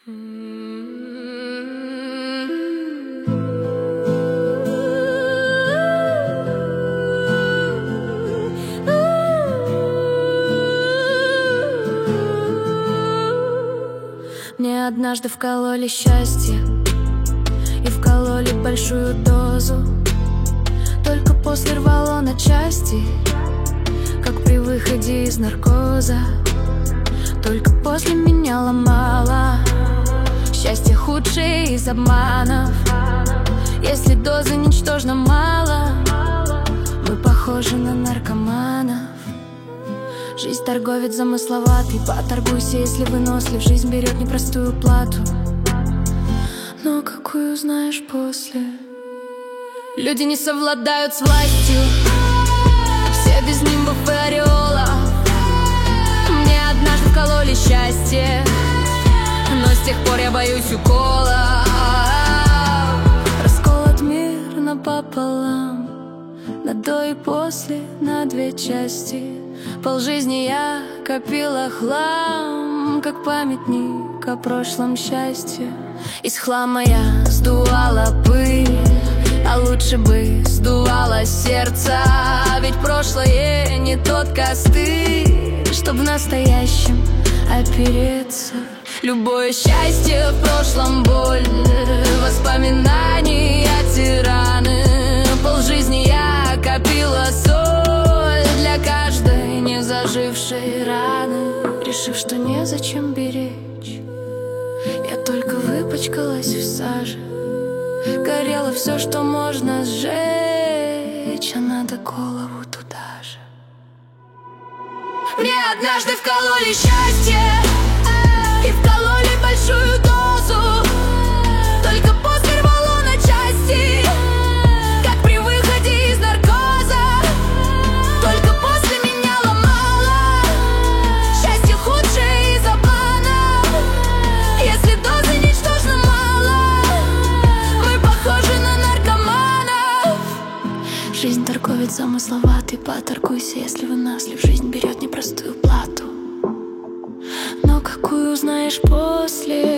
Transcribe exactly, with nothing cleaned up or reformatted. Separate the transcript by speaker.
Speaker 1: Мне однажды вкололи счастье и вкололи большую дозу. Только после рвало на части, как при выходе из наркоза. Только после меня ломало. Счастье худшее из обманов. Если дозы ничтожно мало, мы похожи на наркоманов. Жизнь торговец замысловатый. Поторгуйся, если вынослив. Жизнь берет непростую плату, но какую узнаешь после. Люди не совладают с властью, все без нимбов и ореола. Мне однажды вкололи счастье, но с тех пор я боюсь укола. Расколот мир напополам, на до и после, на две части. Полжизни я копила хлам, как памятник о прошлом счастье. Из хлама я сдувала пыль, а лучше бы сдувала сердце. Ведь прошлое не тот костыль, чтоб в настоящем опереться. Любое счастье в прошлом боль, воспоминания тираны. Полжизни я копила соль для каждой незажившей раны. Решив, что незачем беречь, я только выпачкалась в саже. Горело все, что можно сжечь, а надо голову туда же. Мне однажды вкололи счастье и вкололи большую дозу. Только после рвало на части, как при выходе из наркоза. Только после меня ломало. Счастье худшее из обманов. Если дозы ничтожно мало, мы похожи на наркоманов. Жизнь торговец замысловатый. Поторгуйся, если вынослив. Жизнь берет непростую плату, но какую узнаешь после.